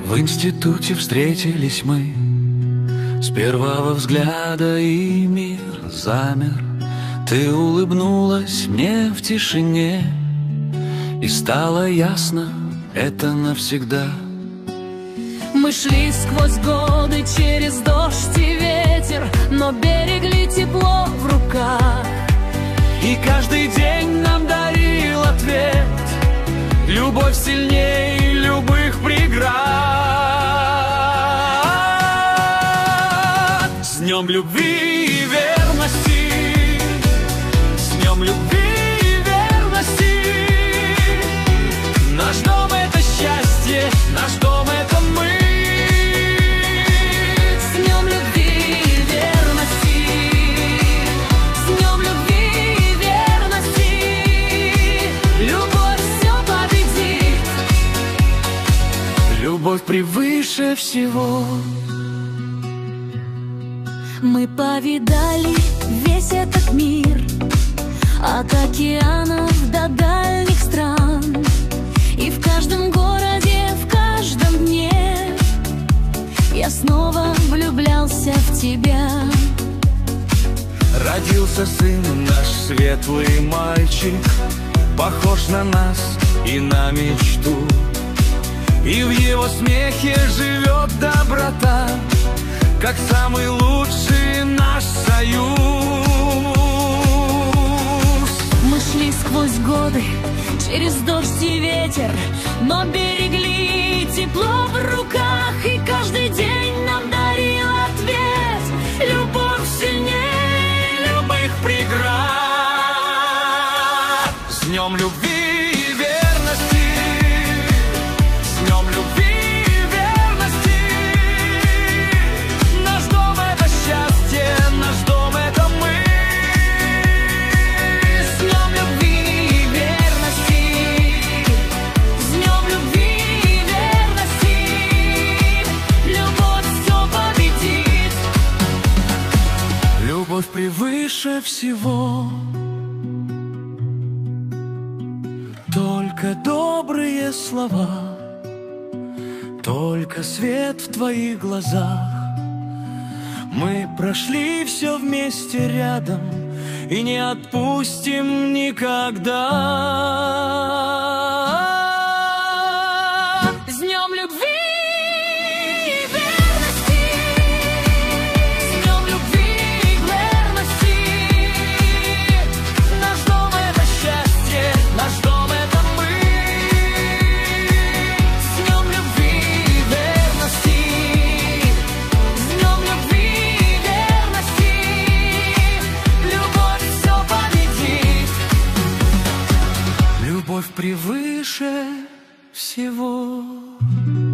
В институте встретились мы, с первого взгляда и мир замер. Ты улыбнулась мне в тишине, и стало ясно, это навсегда. Мы шли сквозь годы, через дождь и ветер, но берегли тепло в руках. И каждый день нам дарил ответ: любовь сильнее любых преград. С днем любви и верности, с днем любви и верности. Наш дом — это счастье, наш дом — это мы. С днем любви и верности, с днем любви и верности. Любовь все победит. Любовь превыше всего. Мы повидали весь этот мир, от океанов до дальних стран. И в каждом городе, в каждом дне я снова влюблялся в тебя. Родился сын наш, светлый мальчик, похож на нас и на мечту. И в его смехе живет доброта, как самый лучший наш союз. Мы шли сквозь годы, через дождь и ветер, но берегли тепло в руках. И каждый день нам дарил ответ: любовь сильнее любых преград. С днем любви и верности, с днем любви и верности. Наш дом — это счастье, наш дом — это мы. С днем любви и верности, с днем любви и верности. Любовь все победит. Любовь превыше всего. Только добрые слова, только свет в твоих глазах. Мы прошли все вместе рядом и не отпустим никогда. С днем любви и верности, с днем любви и верности. Наш дом — это счастье, наш дом — это мы. С днем любви и верности, с днем любви и верности. Любовь все победит. Любовь превыше всего.